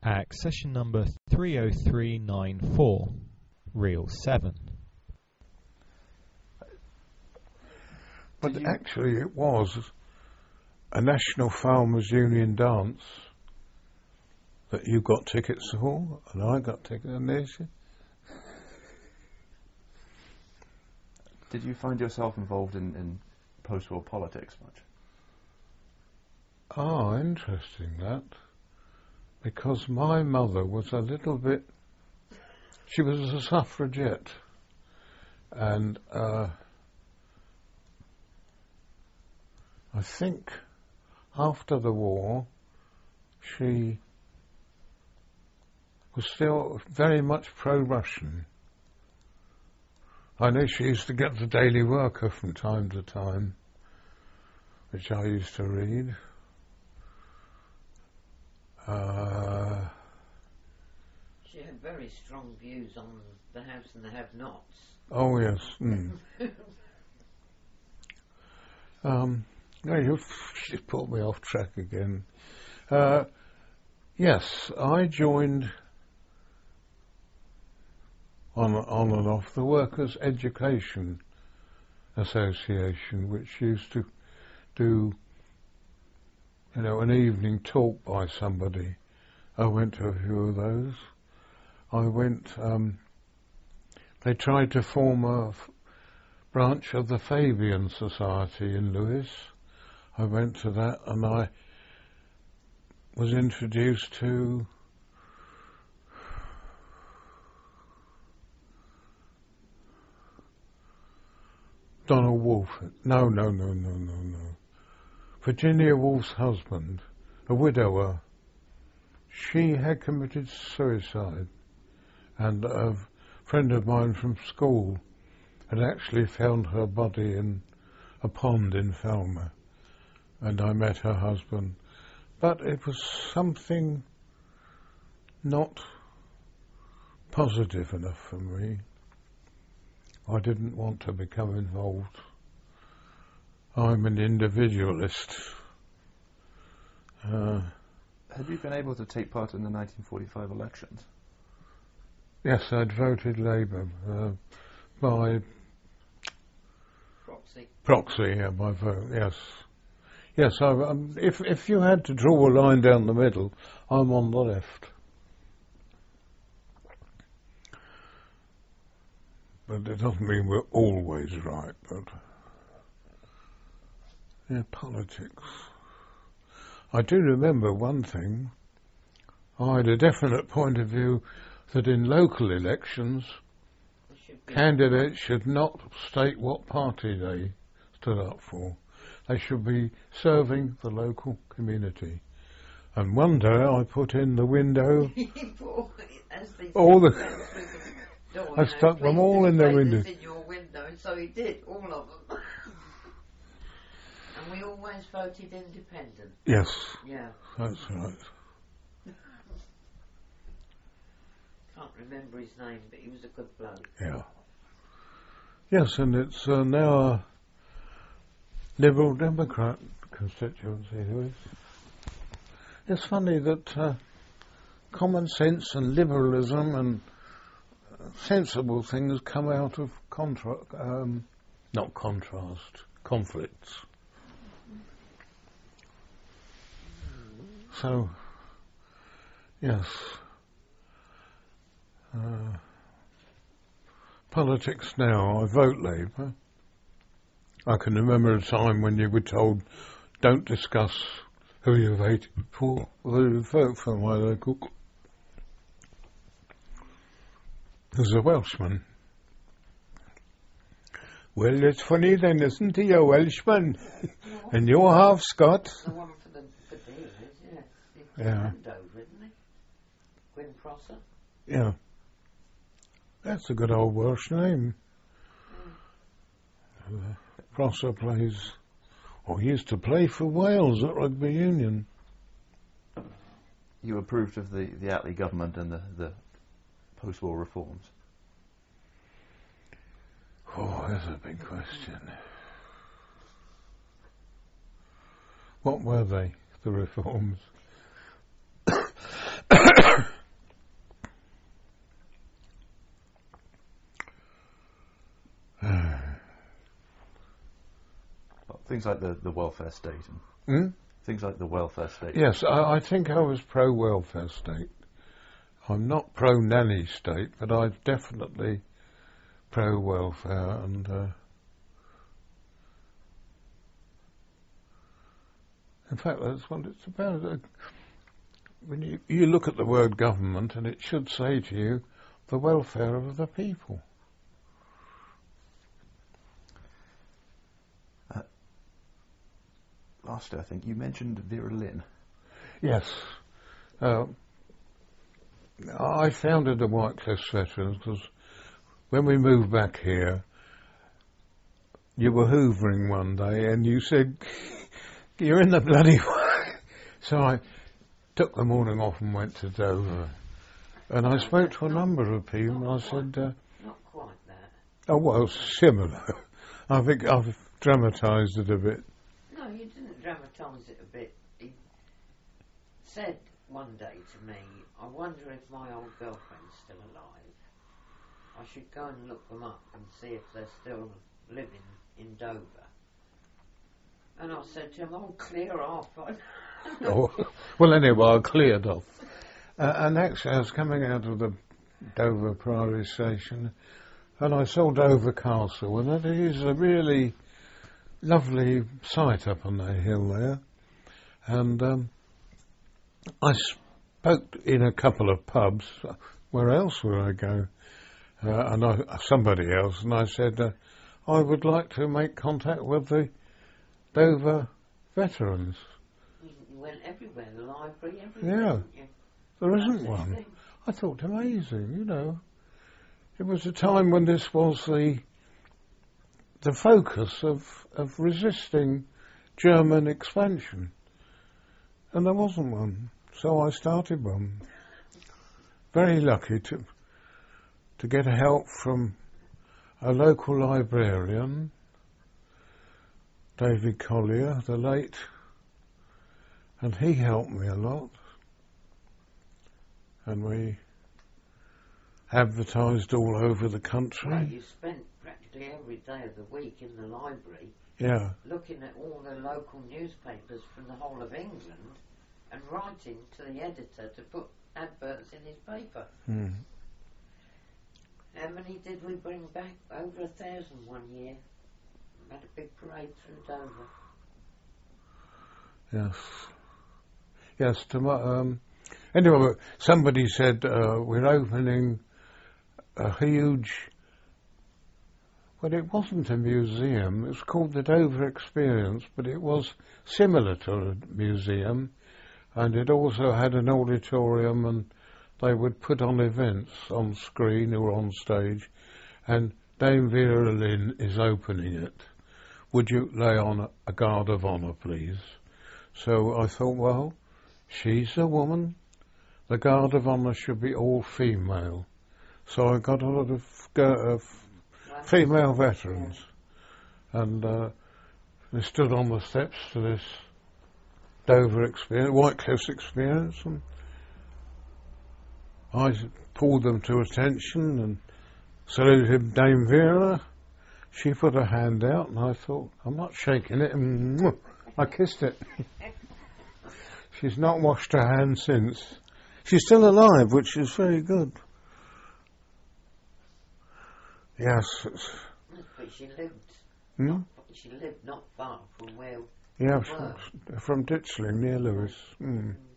Accession number 30394, reel 7. But actually it was a National Farmers Union dance that you got tickets for, and I got tickets, and there's you. Did you find yourself involved in post-war politics much? Ah, interesting that. Because my mother was a little bit... She was a suffragette. And I think after the war, she was still very much pro-Russian. I know she used to get the Daily Worker from time to time, which I used to read. She had very strong views on the haves and the have-nots. Oh yes. No, you've put me off track again. Yes, I joined on and off the Workers' Education Association, which used to do, an evening talk by somebody. I went to a few of those. They tried to form a branch of the Fabian Society in Lewes. I went to that, and I was introduced to Donald Wolfe. No. Virginia Woolf's husband, a widower. She had committed suicide, and a friend of mine from school had actually found her body in a pond in Falmer, and I met her husband. But it was something not positive enough for me. I didn't want to become involved. I'm an individualist. Had you been able to take part in the 1945 elections? Yes, I'd voted Labour by proxy. Yeah, by vote. Yes. If you had to draw a line down the middle, I'm on the left. But it doesn't mean we're always right. But politics. I do remember one thing. I had a definite point of view that in local elections, candidates should not state what party they stood up for. They should be serving the local community. And one day I put in the window I stuck them all in the window. In your window, so he did, all of them. And we always voted independent. Yes. Yeah. That's right. Can't remember his name, but he was a good bloke. Yeah. Yes, and it's now a Liberal Democrat constituency, Lewis. It's funny that common sense and liberalism and sensible things come out of conflicts. So, yes. Politics now, I vote Labour. I can remember a time when you were told, don't discuss who you voted for, whether you vote for my local. There's a Welshman. Well, it's funny then, isn't he, a Welshman? And you're half Scot. The one for the dealers, yeah. Yeah. Dover, isn't he? Gwyn Prosser. Yeah. That's a good old Welsh name. Prosser plays, or he used to play for Wales at Rugby Union. You approved of the Attlee government and the post-war reforms? Oh, that's a big question. What were they, the reforms? things like the welfare state and Hmm? things like the welfare state. Yes, I think I was pro-welfare state. I'm not pro-nanny state, but I'm definitely pro-welfare. And in fact, that's what it's about. When you look at the word government, and it should say to you, the welfare of the people. Lastly, I think you mentioned Vera Lynn. Yes. I founded the White Cliffs Veterans because when we moved back here, you were hoovering one day and you said, you're in the bloody way. So I took the morning off and went to Dover. And I spoke to a number of people and I said... not quite that. Oh, well, similar. I think I've dramatised it a bit. No, you didn't dramatise it a bit. He said one day to me, I wonder if my old girlfriend's still alive. I should go and look them up and see if they're still living in Dover. And I said to him, oh, clear off. Oh, well, anyway, I cleared off. And actually, I was coming out of the Dover Priory Station and I saw Dover Castle, and it is a really lovely sight up on that hill there. And I spoke in a couple of pubs. Where else would I go? Somebody else, and I said, I would like to make contact with the Dover veterans. You went everywhere, the library, everything. Yeah. You, There isn't that's one. everything. I thought amazing, you know. It was a time when this was the focus of resisting German expansion. And there wasn't one. So I started one. Very lucky to get help from a local librarian, David Collier, the late, and he helped me a lot. And we advertised all over the country. Well, you spent practically every day of the week in the library Yeah, looking at all the local newspapers from the whole of England and writing to the editor to put adverts in his paper. mm. How many did we bring back? Over 1,000 one year. Had a big parade through Dover. Yes. Yes, anyway, somebody said we're opening a huge... Well, it wasn't a museum. It was called the Dover Experience, but it was similar to a museum, and it also had an auditorium, and they would put on events on screen or on stage, and Dame Vera Lynn is opening it. Would you lay on a guard of honour, please? So I thought, well, she's a woman. The guard of honour should be all female. So I got a lot of female veterans. And they stood on the steps to this Dover experience, White Cliffs experience, and I pulled them to attention and saluted Dame Vera. She put her hand out and I thought, I'm not shaking it, and I kissed it. She's not washed her hands since. She's still alive, which is very good. Yes. But she lived. Hmm? She lived not far from where Yeah, we were. from Ditchling near Lewes. Mm.